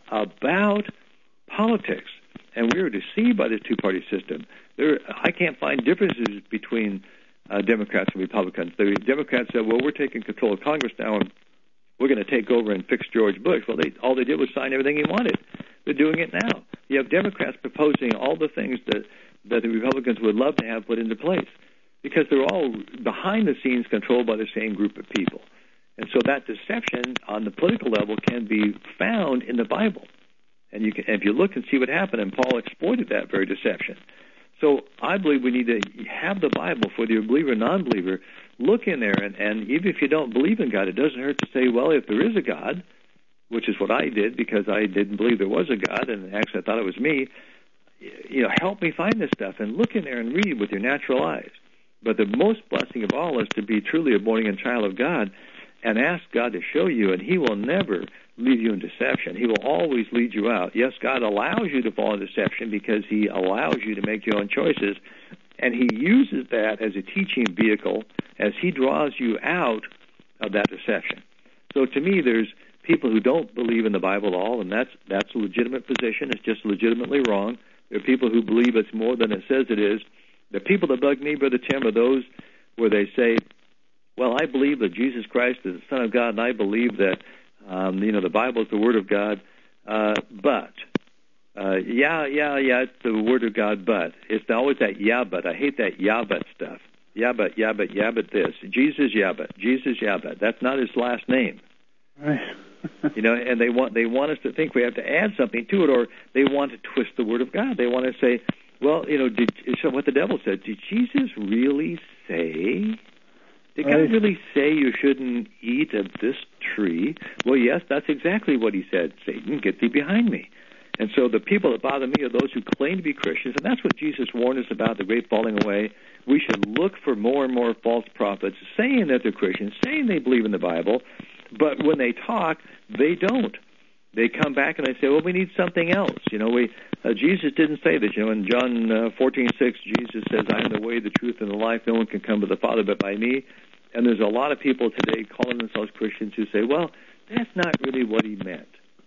about politics, and we are deceived by this two-party system. There, I can't find differences between uh, Democrats and Republicans. The Democrats said, well, we're taking control of Congress now, and we're going to take over and fix George Bush. Well, they, all they did was sign everything he wanted. They're doing it now. You have Democrats proposing all the things that, that the Republicans would love to have put into place because they're all behind the scenes controlled by the same group of people. And so that deception on the political level can be found in the Bible. And you can, if you look and see what happened, and Paul exploited that very deception. So I believe we need to have the Bible, whether you're a believer or non-believer, look in there, and, and even if you don't believe in God, it doesn't hurt to say, well, if there is a God, which is what I did because I didn't believe there was a God, and actually I thought it was me, you know, help me find this stuff, and look in there and read with your natural eyes. But the most blessing of all is to be truly a born-again child of God and ask God to show you, and He will never leave you in deception. He will always lead you out. Yes, God allows you to fall in deception because He allows you to make your own choices, and He uses that as a teaching vehicle as He draws you out of that deception. So to me, there's people who don't believe in the Bible at all, and that's that's a legitimate position. It's just legitimately wrong. There are people who believe it's more than it says it is. The people that bug me, Brother Tim, are those where they say, well, I believe that Jesus Christ is the Son of God, and I believe that, um, you know, the Bible is the Word of God, uh, but, uh, yeah, yeah, yeah, it's the Word of God, but. It's always that yeah, but. I hate that yeah, but stuff. Yeah, but, yeah, but, yeah, but this. Jesus, yeah, but. Jesus, yeah, but. That's not His last name. Right. You know, and they want they want us to think we have to add something to it, or they want to twist the Word of God. They want to say, well, you know, did, so what the devil said, did Jesus really say... Did God really say you shouldn't eat of this tree? Well, yes, that's exactly what He said. Satan, get thee behind me. And so the people that bother me are those who claim to be Christians, and that's what Jesus warned us about, the great falling away. We should look for more and more false prophets saying that they're Christians, saying they believe in the Bible, but when they talk, they don't. They come back and they say, well, we need something else. You know, we uh, Jesus didn't say that. You know, in John uh, fourteen six, Jesus says, I am the way, the truth, and the life. No one can come to the Father but by me. And there's a lot of people today calling themselves Christians who say, well, that's not really what He meant.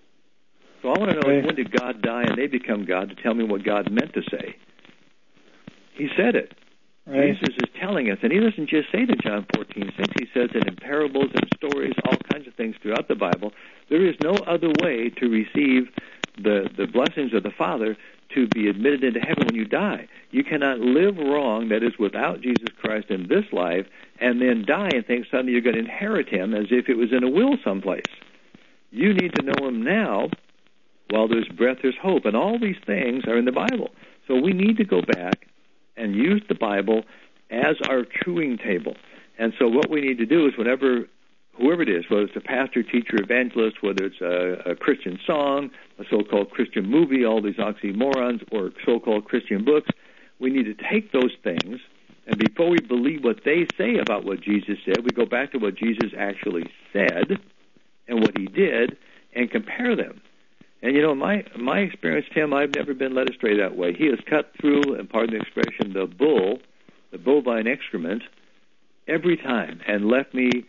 So I want to know, right. When did God die and they become God to tell me what God meant to say? He said it. Right. Jesus is telling us, and He doesn't just say it in John fourteen six. He says it in parables and stories, all kinds of things throughout the Bible. There is no other way to receive the, the blessings of the Father to be admitted into heaven when you die. You cannot live wrong, that is, without Jesus Christ in this life, and then die and think suddenly you're going to inherit Him as if it was in a will someplace. You need to know Him now. While there's breath, there's hope. And all these things are in the Bible. So we need to go back and use the Bible as our chewing table. And so what we need to do is whenever, whoever it is, whether it's a pastor, teacher, evangelist, whether it's a, a Christian song, a so-called Christian movie, all these oxymorons, or so-called Christian books, we need to take those things, and before we believe what they say about what Jesus said, we go back to what Jesus actually said and what He did and compare them. And, you know, my my experience, Tim, I've never been led astray that way. He has cut through, and pardon the expression, the bull, the bovine excrement, every time, and left me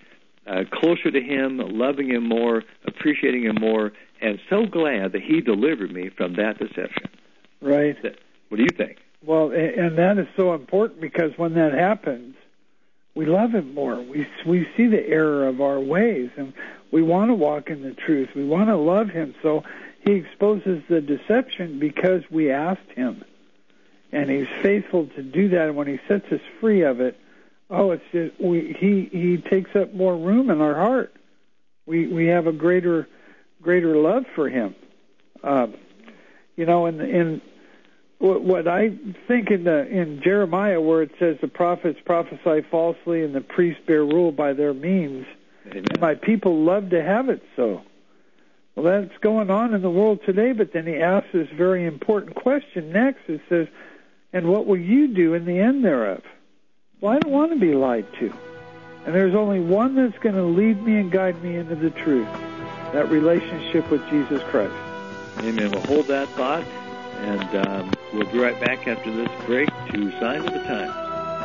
uh, closer to Him, loving Him more, appreciating Him more, and so glad that He delivered me from that deception. Right. What do you think? Well, and that is so important, because when that happens, we love Him more. We we see the error of our ways, and we want to walk in the truth. We want to love Him. So He exposes the deception because we asked Him. And He's faithful to do that. And when He sets us free of it, oh, it's just, we, He He takes up more room in our heart. We we have a greater greater love for Him. Um, you know, in in what I think in the in Jeremiah, where it says the prophets prophesy falsely and the priests bear rule by their means, and my people love to have it so. Well, that's going on in the world today, but then He asks this very important question next. It says, and what will you do in the end thereof? Well, I don't want to be lied to. And there's only one that's going to lead me and guide me into the truth, that relationship with Jesus Christ. Amen. We'll hold that thought, and um, we'll be right back after this break to Signs of the Times.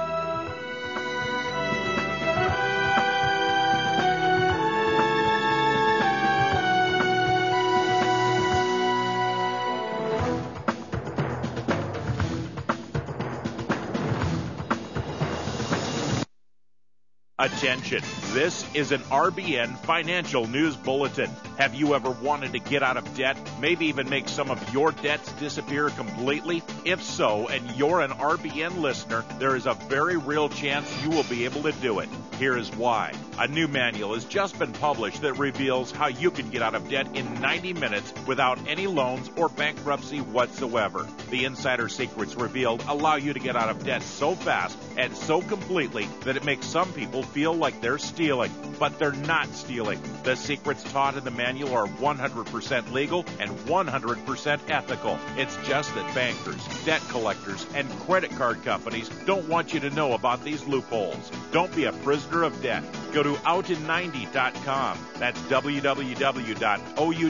Attention, this is an R B N financial news bulletin. Have you ever wanted to get out of debt, maybe even make some of your debts disappear completely? If so, and you're an R B N listener, there is a very real chance you will be able to do it. Here is why. A new manual has just been published that reveals how you can get out of debt in ninety minutes without any loans or bankruptcy whatsoever. The insider secrets revealed allow you to get out of debt so fast and so completely that it makes some people feel like they're stealing, but they're not stealing. The secrets taught in the manual are one hundred percent legal and one hundred percent ethical. It's just that bankers, debt collectors, and credit card companies don't want you to know about these loopholes. Don't be a prisoner of debt. Go to out in ninety dot com. That's w w w dot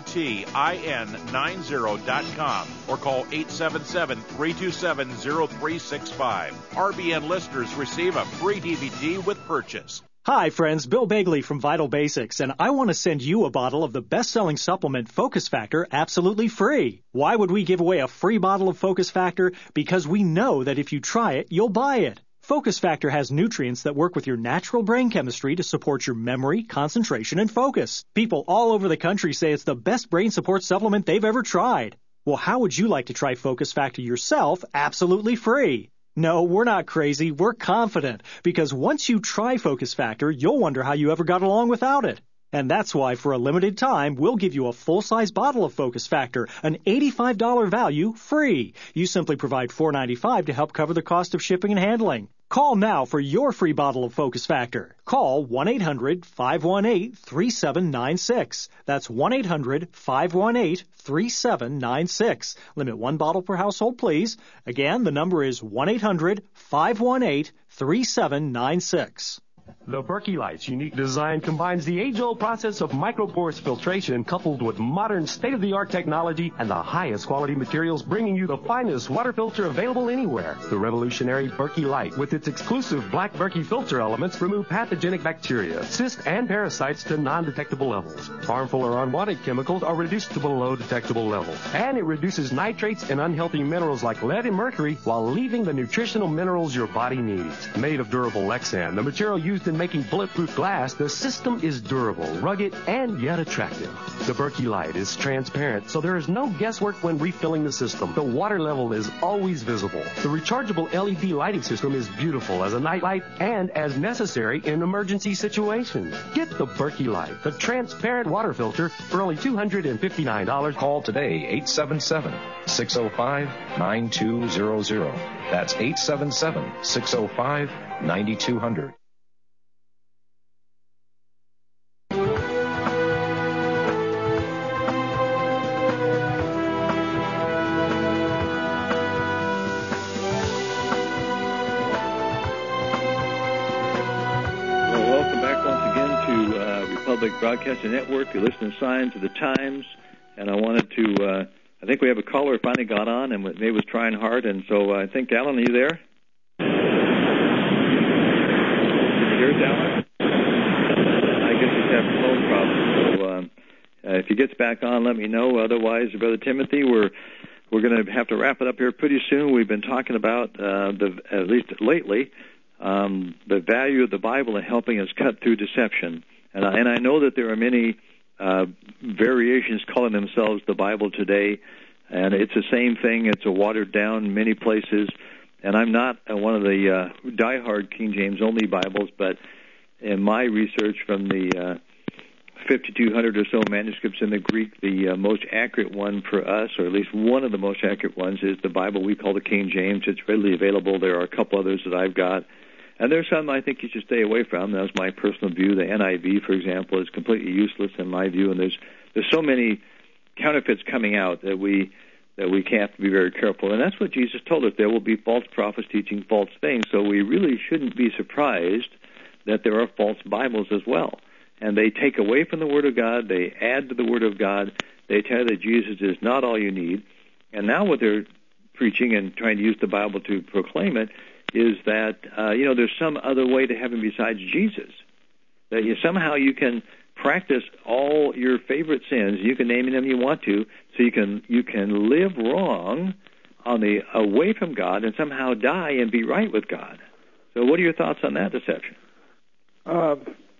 outin ninety dot com or call eight seven seven, three two seven, zero three six five. R B N listeners receive a free D V D with purchase. Hi, friends. Bill Bagley from Vital Basics, and I want to send you a bottle of the best-selling supplement Focus Factor absolutely free. Why would we give away a free bottle of Focus Factor? Because we know that if you try it, you'll buy it. Focus Factor has nutrients that work with your natural brain chemistry to support your memory, concentration, and focus. People all over the country say it's the best brain support supplement they've ever tried. Well, how would you like to try Focus Factor yourself absolutely free? No, we're not crazy. We're confident, because once you try Focus Factor, you'll wonder how you ever got along without it. And that's why, for a limited time, we'll give you a full-size bottle of Focus Factor, an eighty-five dollars value, free. You simply provide four dollars and ninety-five cents to help cover the cost of shipping and handling. Call now for your free bottle of Focus Factor. Call one eight hundred, five one eight, three seven nine six. That's one eight hundred, five one eight, three seven nine six. Limit one bottle per household, please. Again, the number is one eight hundred, five one eight, three seven nine six. The Berkey Light's unique design combines the age-old process of microporous filtration coupled with modern state-of-the-art technology and the highest quality materials, bringing you the finest water filter available anywhere. The revolutionary Berkey Light, with its exclusive black Berkey filter elements, remove pathogenic bacteria, cysts, and parasites to non-detectable levels. Harmful or unwanted chemicals are reduced to below detectable levels. And it reduces nitrates and unhealthy minerals like lead and mercury while leaving the nutritional minerals your body needs. Made of durable Lexan, the material used in making bulletproof glass, the system is durable, rugged, and yet attractive. The Berkey Light is transparent, so there is no guesswork when refilling the system. The water level is always visible. The rechargeable L E D lighting system is beautiful as a nightlight and as necessary in emergency situations. Get the Berkey Light, the transparent water filter, for only two hundred fifty-nine dollars. Call today, eight seven seven, six oh five, nine two zero zero. That's eight seven seven, six oh five, nine two zero zero. Public Broadcasting Network. You listen to Signs of the Times, and I wanted to, uh, I think we have a caller who finally got on and maybe was trying hard, and so uh, I think, Alan, are you there? Can you hear us, Alan? I can if he gets back on, let me know. Otherwise, Brother Timothy, we're we're going to have to wrap it up here pretty soon. We've been talking about, uh, the at least lately, um, the value of the Bible in helping us cut through deception. And I, and I know that there are many uh, variations calling themselves the Bible today, and it's the same thing. It's a watered down in many places. And I'm not uh, one of the uh, diehard King James only Bibles, but in my research from the uh, fifty-two hundred or so manuscripts in the Greek, the uh, most accurate one for us, or at least one of the most accurate ones, is the Bible we call the King James. It's readily available. There are a couple others that I've got. And there's some I think you should stay away from. That's my personal view. The N I V, for example, is completely useless in my view. And there's there's so many counterfeits coming out that we that we have to be very careful. And that's what Jesus told us. There will be false prophets teaching false things. So we really shouldn't be surprised that there are false Bibles as well. And they take away from the Word of God. They add to the Word of God. They tell you that Jesus is not all you need. And now what they're preaching and trying to use the Bible to proclaim it is that, uh, you know, there's some other way to heaven besides Jesus. That you somehow you can practice all your favorite sins. You can name them you want to, so you can you can live wrong on the away from God and somehow die and be right with God. So what are your thoughts on that deception? Uh,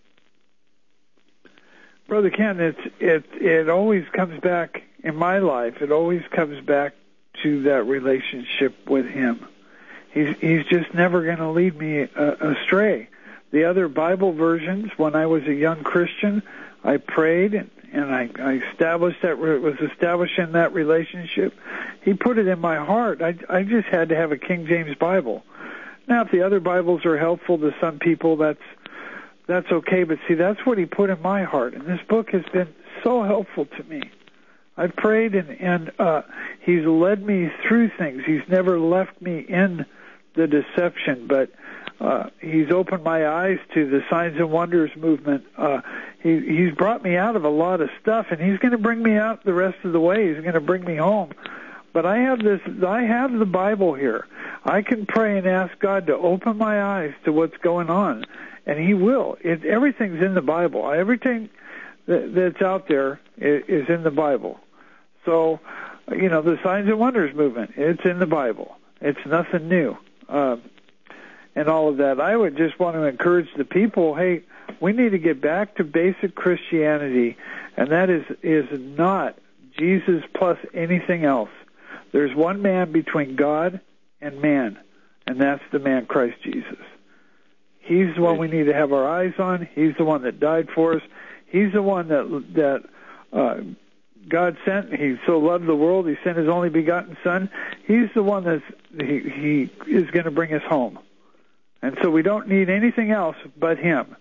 Brother Ken, it's, it it always comes back, in my life, it always comes back to that relationship with Him. He's, he's just never going to lead me uh, astray. The other Bible versions, when I was a young Christian, I prayed and, and I, I established that, was establishing that relationship. He put it in my heart. I, I just had to have a King James Bible. Now, if the other Bibles are helpful to some people, that's that's okay. But see, that's what He put in my heart. And this book has been so helpful to me. I've prayed and, and uh, He's led me through things. He's never left me in the deception, but uh, He's opened my eyes to the Signs and Wonders movement. Uh, he, he's brought me out of a lot of stuff, and He's going to bring me out the rest of the way. He's going to bring me home. But I have this. I have the Bible here. I can pray and ask God to open my eyes to what's going on, and He will. It, everything's in the Bible. Everything that, that's out there is, is in the Bible. So, you know, the Signs and Wonders movement, it's in the Bible. It's nothing new. Um, and all of that. I would just want to encourage the people, hey, we need to get back to basic Christianity, and that is is not Jesus plus anything else. There's one man between God and man, and that's the man Christ Jesus. He's the one we need to have our eyes on. He's the one that died for us. He's the one that that uh, God sent. He so loved the world, He sent His only begotten Son. He's the one that's He, he is going to bring us home. And so we don't need anything else but Him.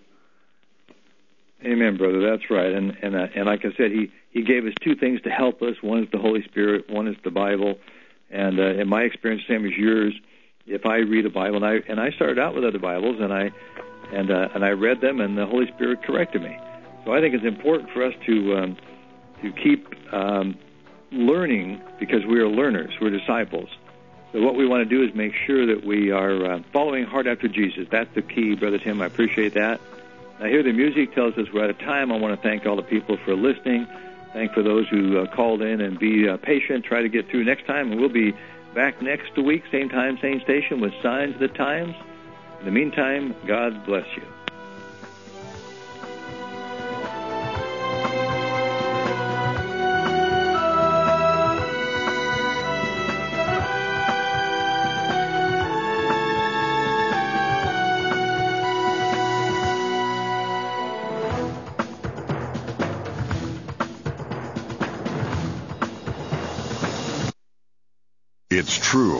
Amen, brother. That's right. And and uh, and like I said, He He gave us two things to help us. One is the Holy Spirit. One is the Bible. And uh, in my experience, same as yours, if I read a Bible, and I and I started out with other Bibles, and I and uh, and I read them, and the Holy Spirit corrected me. So I think it's important for us to um, to keep um, learning, because we are learners, we're disciples. So what we want to do is make sure that we are uh, following hard after Jesus. That's the key, Brother Tim. I appreciate that. Now, here the music tells us we're out of time. I want to thank all the people for listening. Thank for those who uh, called in, and be uh, patient. Try to get through next time, and we'll be back next week, same time, same station, with Signs of the Times. In the meantime, God bless you. It's true.